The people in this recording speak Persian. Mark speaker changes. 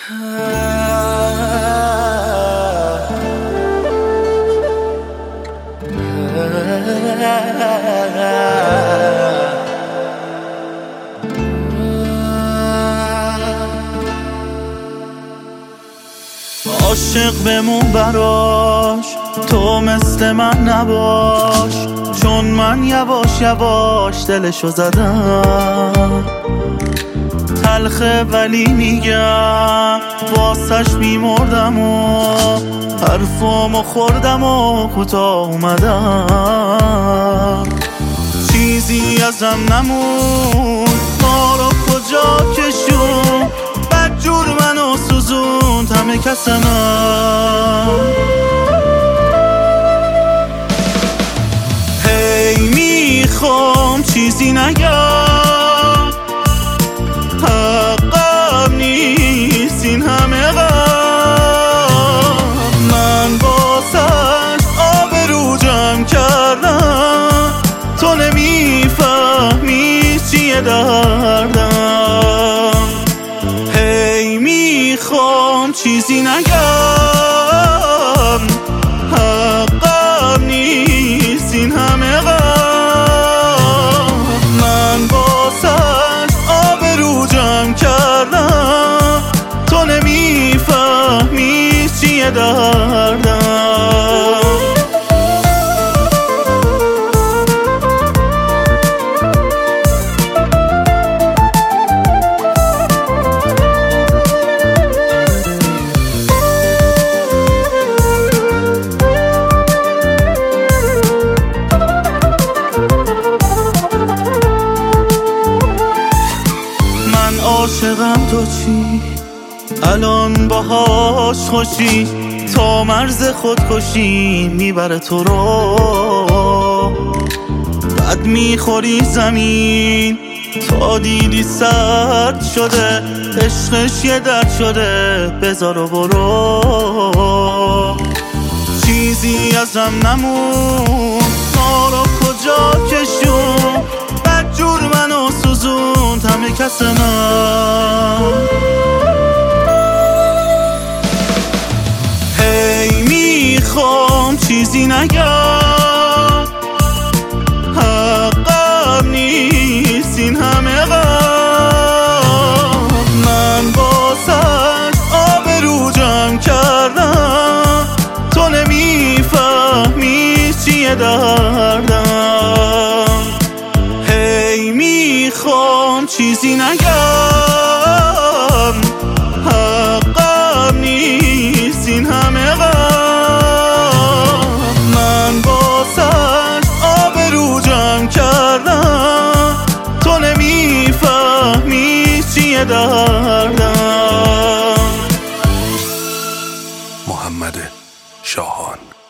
Speaker 1: عاشق بمون براش، تو مثل من نباش، چون من یواش یواش دلشو زدم. تلخه ولی میگم واسش میمردم و حرفامو خوردم و کوتاه اومدم. چیزی ازم نمون، ما رو کجا کشون، بدجور منو سوزوند همه کس من. هی میخوام چیزی نگم، حقم نیست این همه غم. من باسش آبرو جمع کردم، تو نمیفهمی چیه دردم. هی میخوام چیزی نگم، حقم نیست این همه غم. من باسش آبرو جمع کردم، تو نمیفهمی چیه دردم. عاشقم تو چی؟ الان باهاش خوشی؟ تا مرز خودکشی میبره تو رو. بد میخوری زمین تا دیدی سرد شده، عشقش یه درد شده، بذار و برو. چیزی ازم نمون، ما رو کجا کشون، بدجور منو سوزوند همه کس من. هی میخوام چیزی نگم، حقم نیست این همه غم. من باسش آبرو جمع کردم، تو نمیفهمی چیه دردم. هی میخوام چیزی نگم، حقم نیست این همه غم. من باسش آبرو جمع کردم، تو نمیفهمی چیه دردم.
Speaker 2: محمد شاهان.